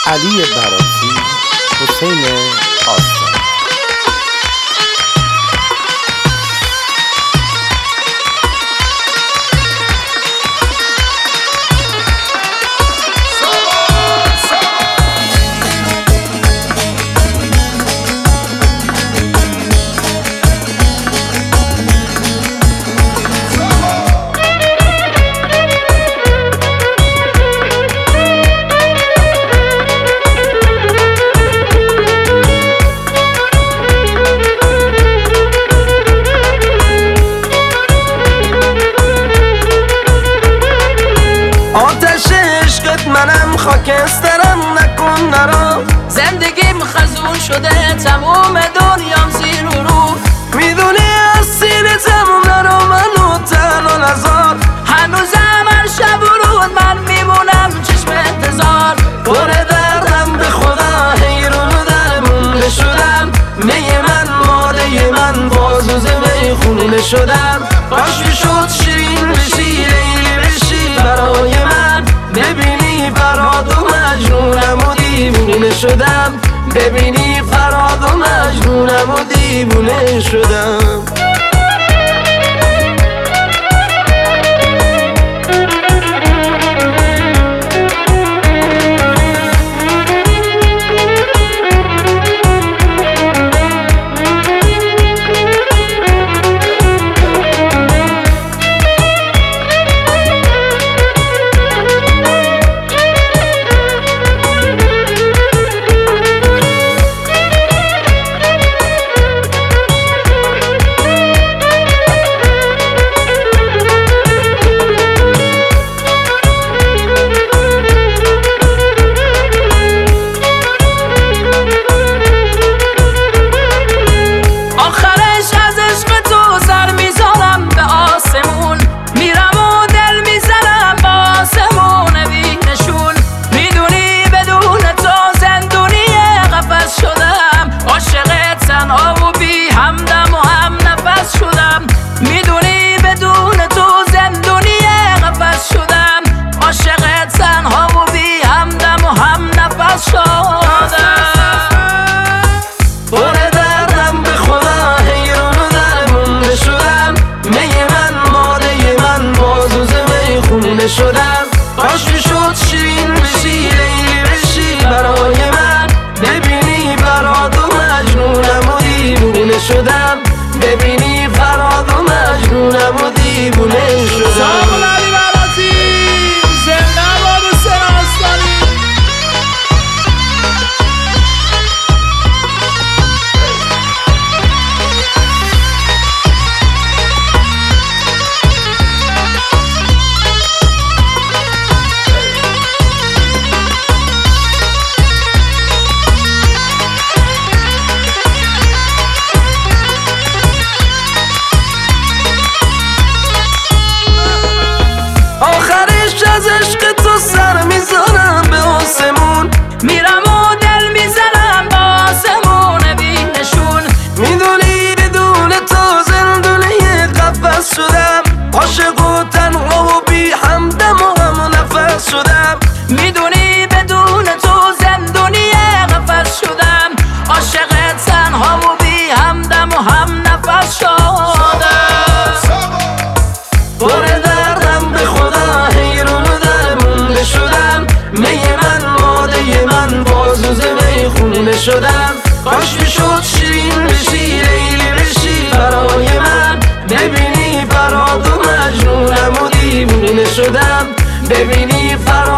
علی براتی، حسین آستان. منم خاکسترم نکن نرا، زندگیم خزون شده تموم دنیام زیر و رو. میدونی از سینه تموم نرا منو تنها نذار، هنوزم هر شب و رود من میمونم چشم انتظار. پر دردم به خدا حیرون و درمونده شدم، می من ماده من بازوزه میخونه شدم. کاش میشد شیرین بشی لیلی بشی برای من، ببینی فرهاد و مجنونم و دیوونه شدم، ببینی فرهاد و مجنونم و دیوونه شدم. شدم کاش میشد شیرین بشی لیلی بشی برای من، ببینی فرهاد و مجنونم و دیوونه شدم، ببینی فرهاد و مجنونم و دیوونه شدم. علی براتی زنده باد حسین آستانی. از عشق تو سر میذارم به آسمون، میرم و دل میزنم با آسمون بی نشون. میدونی بدون تو زندونه قفس شدم، عاشق و تنها و بی همدم و هم نفس شدم. میدونی بدون تو زندونی قفس شدم، عاشق تنها و بی همدم و هم نفس شدم. پر دردم به خدا حیرون و درمونده شدم، می من ماده من بازوزه میخونه شدم. کاش میشد شیرین بشی لیلی بشی برای من، ببینی فرهاد و مجنونم و دیوونه شدم، ببینی فرهاد